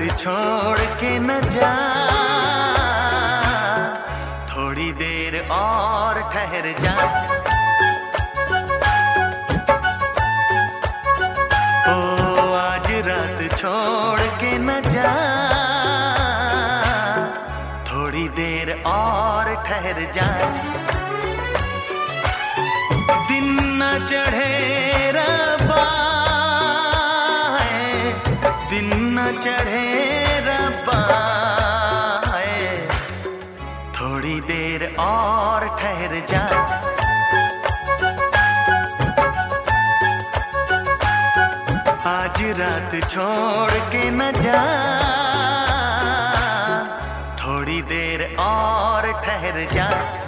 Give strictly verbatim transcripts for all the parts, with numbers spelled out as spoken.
छोड़ के न जा, थोड़ी देर और ठहर जा। ओ आज रात छोड़ के न जा, थोड़ी देर और ठहर जा। दिन न चढ़े रब्बा, दिन न चढ़े रब्बा, थोड़ी देर और ठहर जा। आज रात छोड़ के न जा, थोड़ी देर और ठहर जा।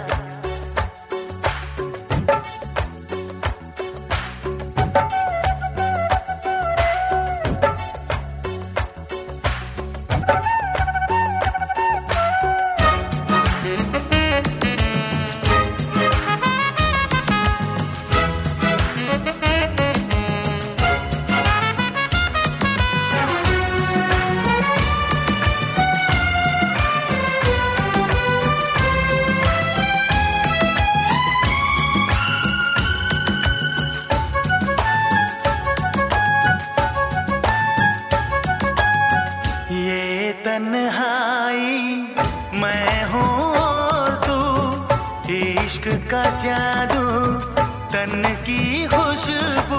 ये तन्हाई मैं हूँ और तू, इश्क का जादू तन की खुशबू।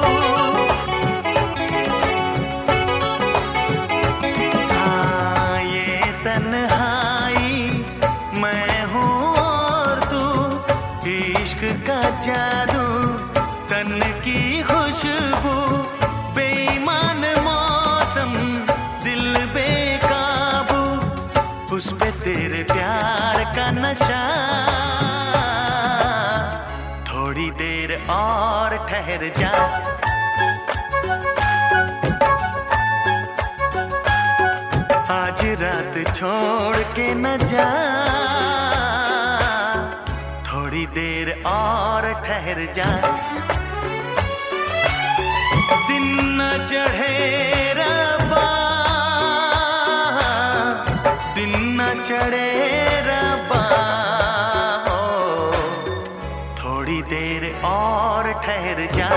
हाँ ये तन्हाई मैं हूँ और तू, इश्क का जादू तन की खुशबू। बेईमान मौसम दिल बेकाबू, उस पे तेरे प्यार का नशा। थोड़ी देर और ठहर जा। आज रात छोड़ के न जा, थोड़ी देर और ठहर जा। दिन न चढ़े रब्बा, दिन न चढ़े रब्बा, हो थोड़ी देर और ठहर जा।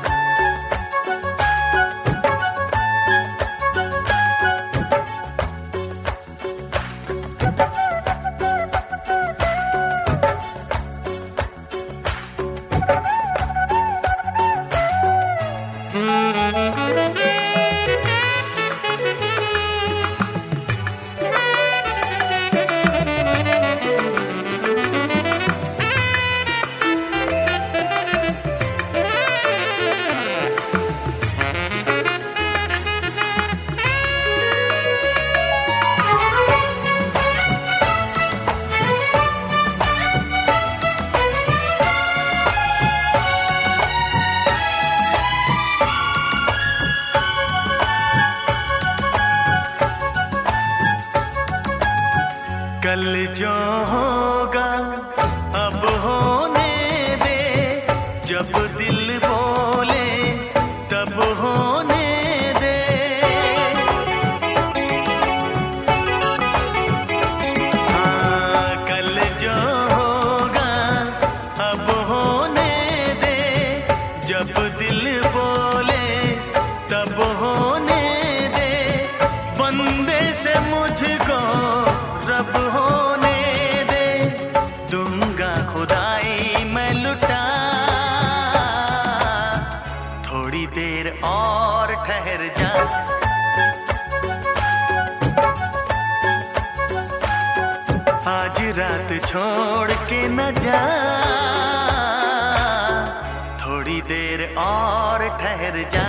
कल जो होगा अब होने दे, जब दिल बोले तब होने दे। हाँ कल जो होगा अब होने दे, जब दिल बोले तब होने दे। बंदे से मुझको रब होने दे, दूंगा खुदाई मैं लुटा। थोड़ी देर और ठहर जा। आज रात छोड़ के न जा, थोड़ी देर और ठहर जा।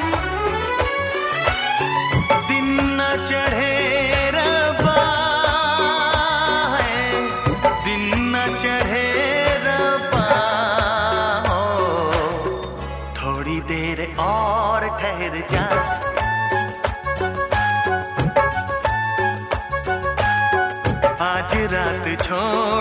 दिन न चढ़े रब्बा, चढ़े रब्बा, हो थोड़ी देर और ठहर जा। आज रात छोड़